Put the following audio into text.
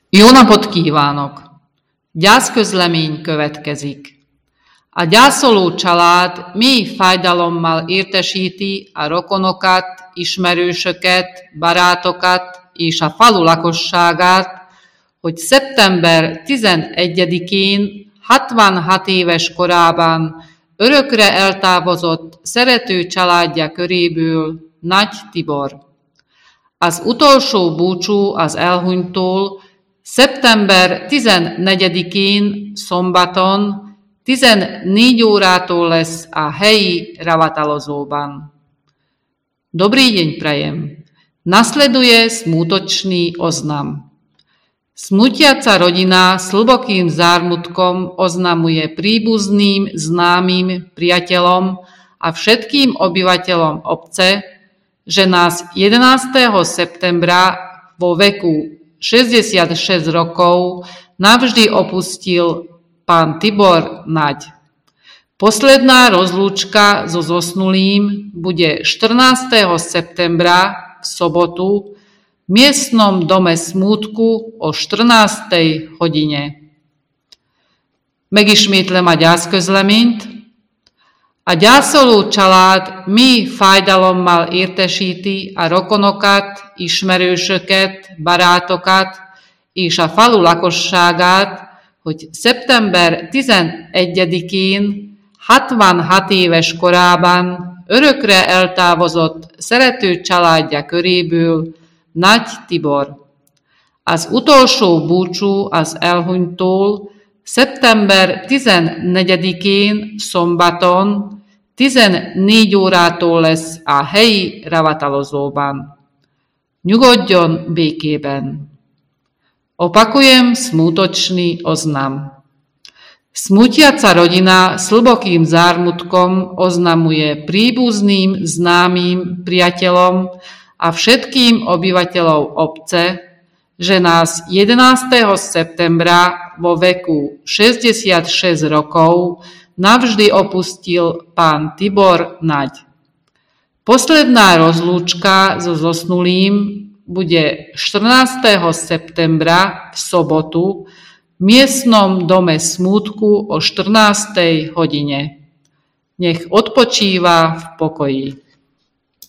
Jó napot kívánok! Gyászközlemény következik. A gyászoló család mély fájdalommal értesíti a rokonokat, ismerősöket, barátokat és a falu lakosságát, hogy szeptember 11-én 66 éves korában örökre eltávozott szerető családja köréből Nagy Tibor. Az utolsó búcsú az elhunytól szeptember 14-én szombaton 14 órától lesz a helyi ravatalozóban. Dobrý deň prajem. Nasleduje smutočný oznam. Smutiaca rodina s hlbokým zármutkom oznamuje príbuzným, známym, priateľom a všetkým obyvateľom obce, že nás 11. septembra vo veku 66 rokov navždy opustil pán Tibor Naď. Posledná rozlúčka so zosnulým bude 14. septembra v sobotu v miestnom dome smútku o 14. hodine. Megismétlem a gyászközleményt. A gyászoló család mély fájdalommal értesíti a rokonokat, ismerősöket, barátokat és a falu lakosságát, hogy szeptember 11-én 66 éves korában örökre eltávozott szerető családja köréből Nagy Tibor. Az utolsó búcsú az elhunytól szeptember 14-én szombaton 14 órától lesz a helyi ravatalozóban. Nyugodjon békében. Opakujem smutočný oznam. Smutiaca rodina s hlbokým zármutkom oznamuje príbuzným, známym, priateľom a všetkým obyvateľom obce, že nás 11. septembra vo veku 66 rokov navždy opustil pán Tibor Naď. Posledná rozlúčka so zosnulým bude 14. septembra v sobotu v miestnom dome smútku o 14. hodine. Nech odpočíva v pokoji.